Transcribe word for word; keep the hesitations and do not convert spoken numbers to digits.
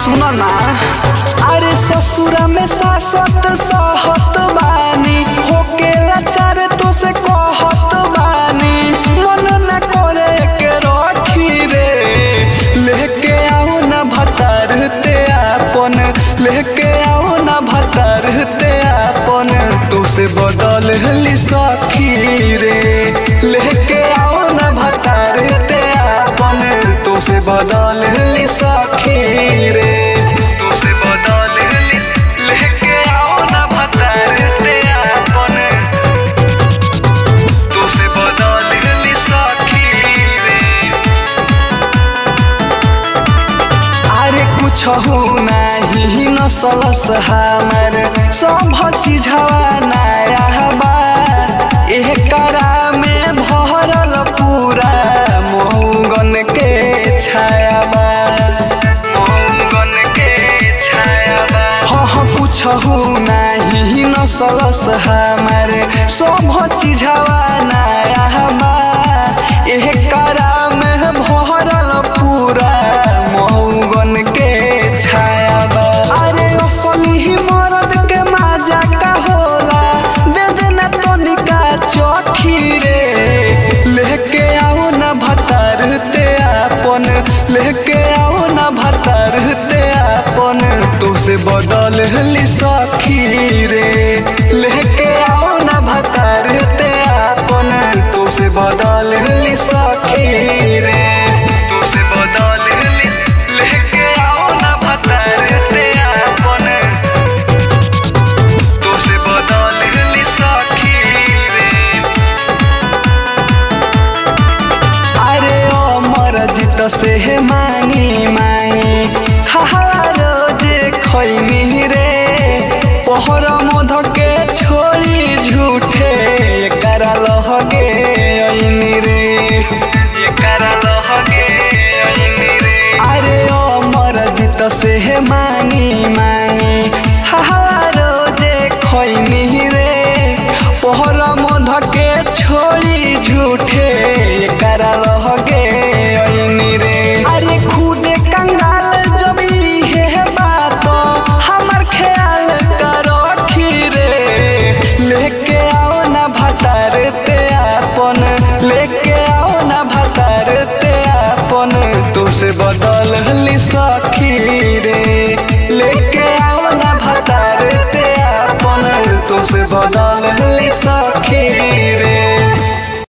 सुना ना। अरे ससुरा में सासत सहत बानी होके लाचार तो से कहत बानी मन न करे के रखी रे। लेके आओ ना भतार ते आपन लेके आओ ना भतार ते आपन तो से बदल ली सखी रे। लेके आओ ना भतार ते आपन तो से बदल ली सखी रे। तो से बदल ली लेके आओ ना भतार ते आपन तो से बदल ली सखी रे। अरे कुछ हो नहीं नसलस हमार सब चीजवा नया बा एकरा में भरल पूरा मौगन के छाया बा मौगन के छाया बा। हाँ कुछ हो नहीं नसलस हमार सब चीजवा नया बा एकरा में भरल पूरा मौगन के छाया बा। अरे असली ही मर्द के मजा का होला दे देना तो निका चौखी रे। लेके आओ ना भतार ते आपन लेके आओ ना भतार ते आपन तो से बदल ली सखी रे। लेके आओ ना भतार ते आपन तो से बदल ली सखी रे। तो से बदल ली लेके आओ ना भतार ते आपन तो से बदल ली सखी रे। अरे ओ मरजित से मांगी मांगी रोजे खैनी रे। पहर मध के छोड़ी झूठे करा लहगे ऐनी रे करा लहगे ऐनी रे। अरे ओ मरजित से मांगी मांगी रोजे खैनी रे। पहर मध के छोड़ी झूठे करा लहगे ऐनी रे। अरे खुदे कंगाल जब ये बात हमर ख्याल करो रे। लेके आओ ना भतार ते आपन लेके आओ ना भतार ते आपन तो से बदल ली सखी रे। लेके आओ ना भतार ते आपन तो से बदल ली सखी।